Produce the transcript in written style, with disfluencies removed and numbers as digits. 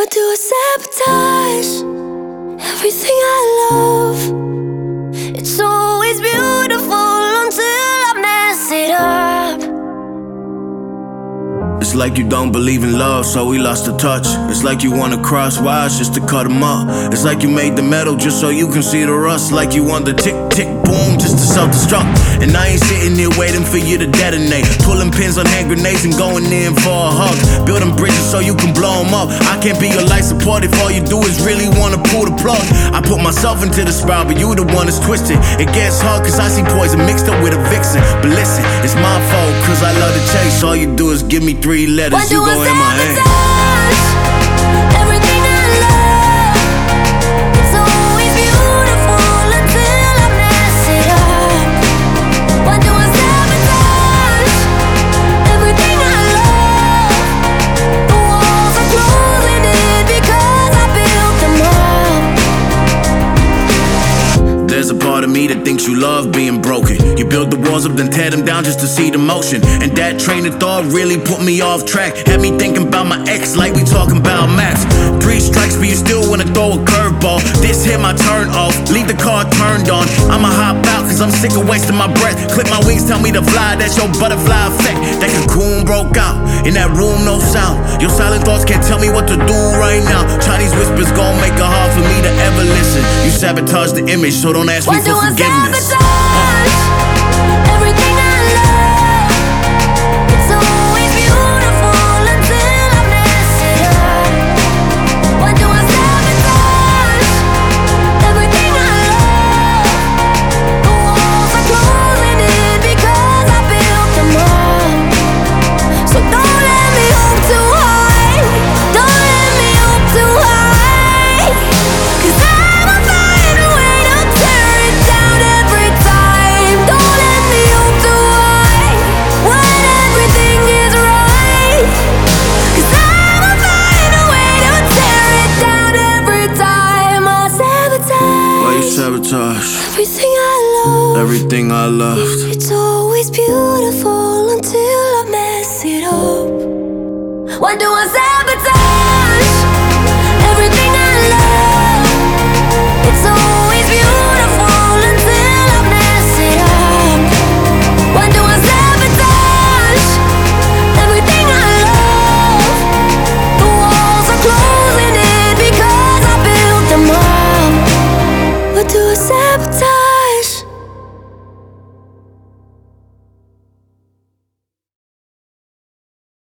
Why do I sabotage everything I love? It's always beautiful until I mess it up. It's like you don't believe in love, so we lost the touch. It's like you wanna cross wires just to cut them up. It's like you made the metal just so you can see the rust. Like you want the tick, tick, boom just to self-destruct. And I ain't sitting here waiting for you to detonate, pulling pins on hand grenades and going in for a hug. Building bridges so you can blow them up. I can't be your life support if all you do is really wanna pull the plug. I put myself into the spiral, but you the one that's twisted. It gets hard cause I see poison mixed up with a vixen. But listen, it's my fault cause I love to chase. All you do is give me 3 letters, Why you go in my hand. Everything I love, it's always beautiful until I mess it up. Why do I sabotage everything I love? The walls are closing in because I built them up. There's a part of me that thinks you love being broken. You build the walls up, then tear them down just to see the motion. And that train of thought really put me off track. Had me thinking about my ex like we talking about maps. 3 strikes, but you still wanna throw a curveball. This hit my turn off, leave the car turned on. I'ma hop out cause I'm sick of wasting my breath. Clip my wings, tell me to fly, that's your butterfly effect. That cocoon broke out, in that room no sound. Your silent thoughts can't tell me what to do right now. Chinese whispers gon' make it hard for me to ever listen. You sabotage the image, so don't ask me for forgiveness. Everything I love, it's always beautiful until I mess it up. Why do I sabotage everything I love? The walls are closing in because I built them up. So don't let me hope too high. Don't let me hope too high. Cause I'ma find a way to tear it down every time. Don't let me hope too high when everything is right. Cause I'ma find a way to tear it down every time. I sabotage. Why you sabotage Everything I love, everything I loved? it's always beautiful until I mess it up. Why do I sabotage everything